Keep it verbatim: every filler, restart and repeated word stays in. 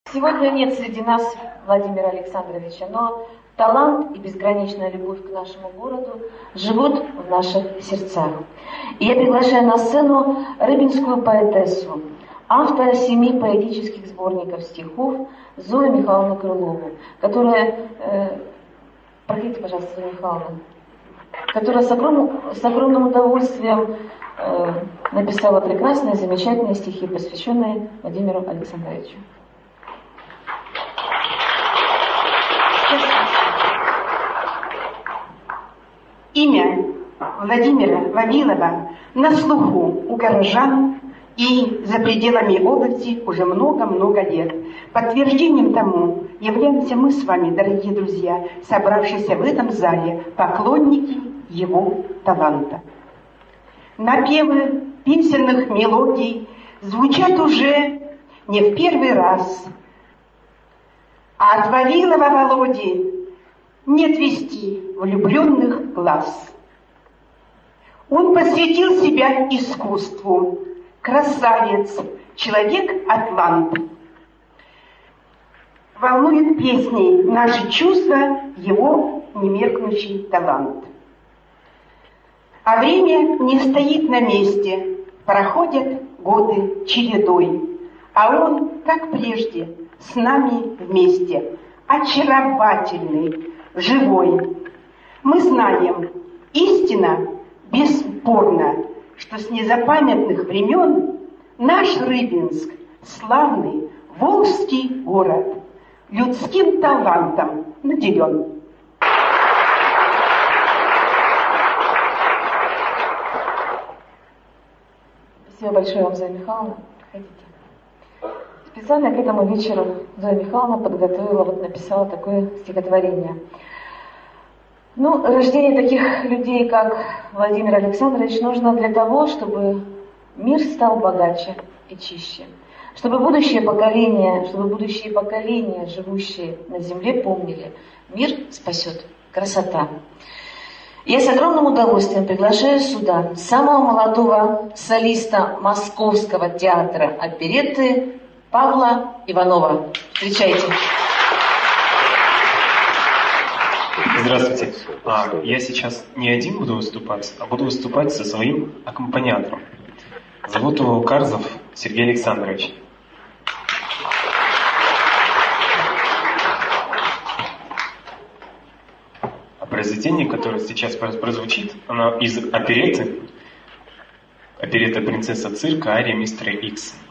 Сегодня нет среди нас Владимира Александровича, но талант и безграничная любовь к нашему городу живут в наших сердцах. И я приглашаю на сцену рыбинскую поэтессу, автора семи поэтических сборников стихов Зою Михайловну Крылову, которая, э, проходите, пожалуйста, Зоя Михайловна, которая с огромным, с огромным удовольствием э, написала прекрасные, замечательные стихи, посвященные Владимиру Александровичу. Имя Владимира Вавилова на слуху у горожан и за пределами области уже много-много лет. Подтверждением тому являемся мы с вами, дорогие друзья, собравшиеся в этом зале, поклонники его таланта. Напевы песенных мелодий звучат уже не в первый раз, а от Вавилова Володи не отвести влюбленных глаз. Он посвятил себя искусству, красавец, человек-атлант. Волнует песней наши чувства его немеркнущий талант. А время не стоит на месте, проходят годы чередой, а он, как прежде, с нами вместе, очаровательный, живой. Мы знаем, истина бесспорна, что с незапамятных времен наш Рыбинск, славный волжский город, людским талантом наделен. Спасибо большое вам, Зоя Михайловна. Проходите. Специально к этому вечеру Зоя Михайловна подготовила, вот написала такое стихотворение. Ну, рождение таких людей, как Владимир Александрович, нужно для того, чтобы мир стал богаче и чище. Чтобы будущее поколение, чтобы будущие поколения, живущие на земле, помнили, мир спасет красота. Я с огромным удовольствием приглашаю сюда самого молодого солиста Московского театра оперетты Павла Иванова. Встречайте. Здравствуйте. А, я сейчас не один буду выступать, а буду выступать со своим аккомпаниатором. Зовут его Карзов Сергей Александрович. А произведение, которое сейчас прозвучит, оно из оперетты. Оперетта «Принцесса цирка», ария мистера Икс.